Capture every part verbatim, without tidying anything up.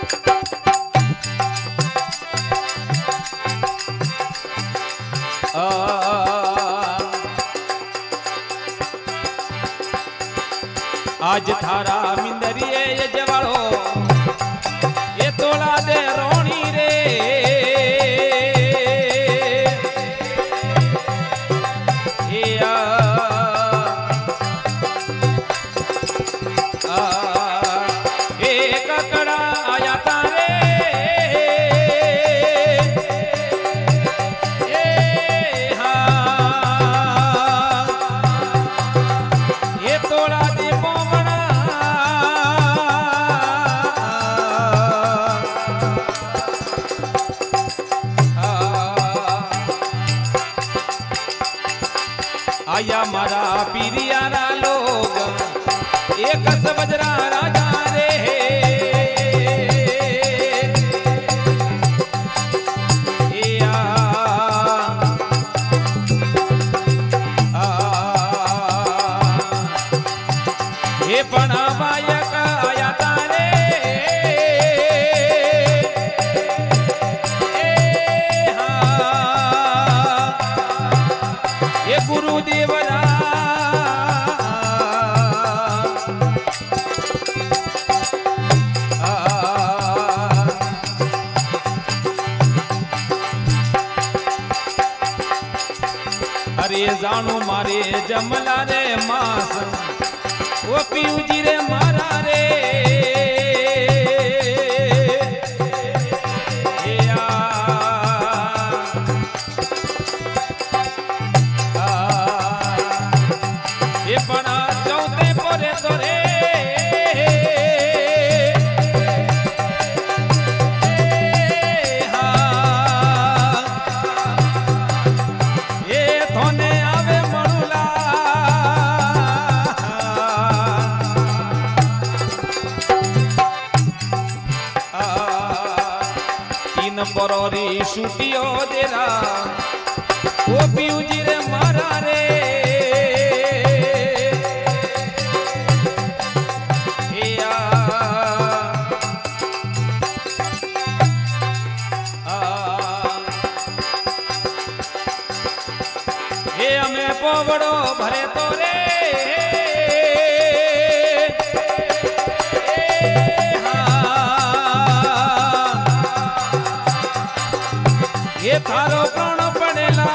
आज थारा मिंदरिए ये जवाड़ो ये तोला दे रोणी रे या आ एक कड़ा आया तारे ए हाँ ये तोला दे आया मारा पीरियारा लोग एक सबजरा राजा रे या आ ये पना बायक आया तारे ए हाँ ये गुरुदेव अरे जानो मारे जमला रे मास वो पीऊजी रे मारा रे या आ ये पना चौथे पोरे तोरे बरोरी छुटियो देरा वो पीऊजी रे मारा रे या आ ये हमें पोवड़ो भरे तो रे ये थारो प्राण पड़ेला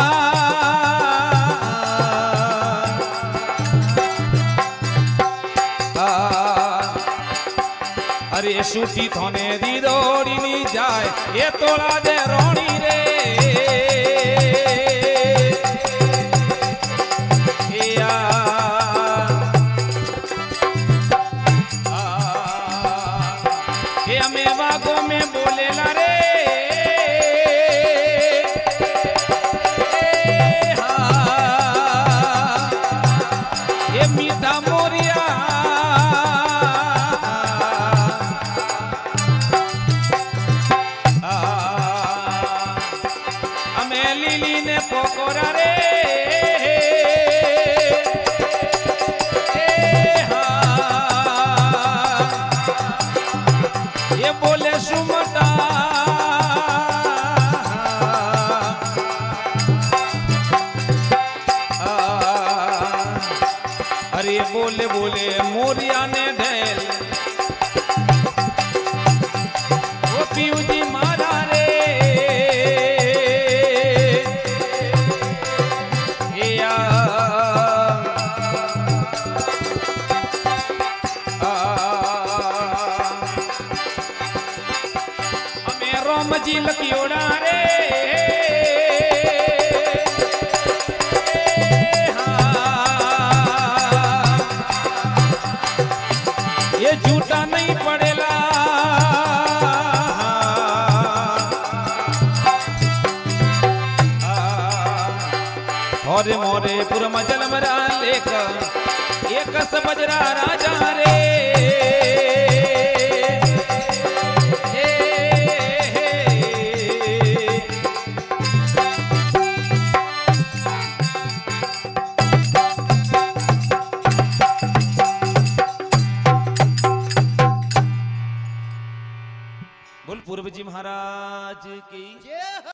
अरे सूटी थोने दी दौड़ी नी जाए ये तोला दे रोणी रे या ये हमें वागों में बोलेला रे लीली ने पोकोरा रे ए हाँ ये बोले सुमटा अरे बोले बोले मोरिया ने ढेल वो पीऊजी मारा रे जी लकियोड़ा रे हाँ ये झूठा नहीं पड़ेला और मोरे पुरम जलमरा लेकर एक सबजरा राजा रे बोल पूर्व जी महाराज की जय हो।